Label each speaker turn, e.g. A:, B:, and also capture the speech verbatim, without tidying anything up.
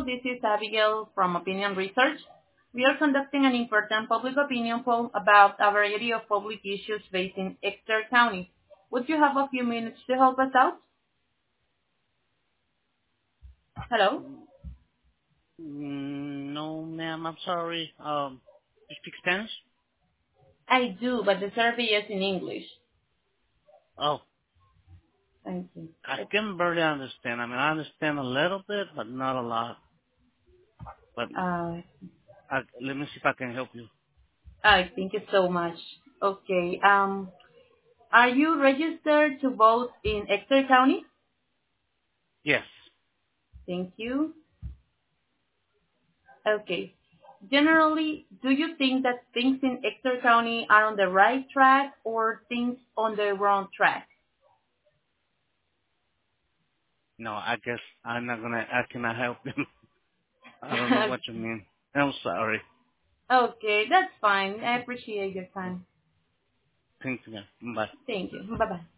A: Hello, this is Abigail from Opinion Research. We are conducting an important public opinion poll about a variety of public issues facing Exeter County. Would you have a few minutes to help us out? Hello?
B: Mm, no, ma'am, I'm sorry. Um, you speak Spanish?
A: I do, but the survey is in English.
B: Oh,
A: Thank you.
B: I
A: Let's-
B: can barely understand. I mean, I understand a little bit, but not a lot. But
A: Uh,
B: I, let me see if I can help you.
A: I thank you so much. Okay. Um, are you registered to vote in Exeter County?
B: Yes.
A: Thank you. Okay. Generally, do you think that things in Exeter County are on the right track or things on the wrong track?
B: No, I guess I'm not gonna, I cannot help you. I don't know what you mean. I'm sorry.
A: Okay, that's fine. I appreciate your time.
B: Thank you, ma'am. Bye.
A: Thank you. Bye-bye.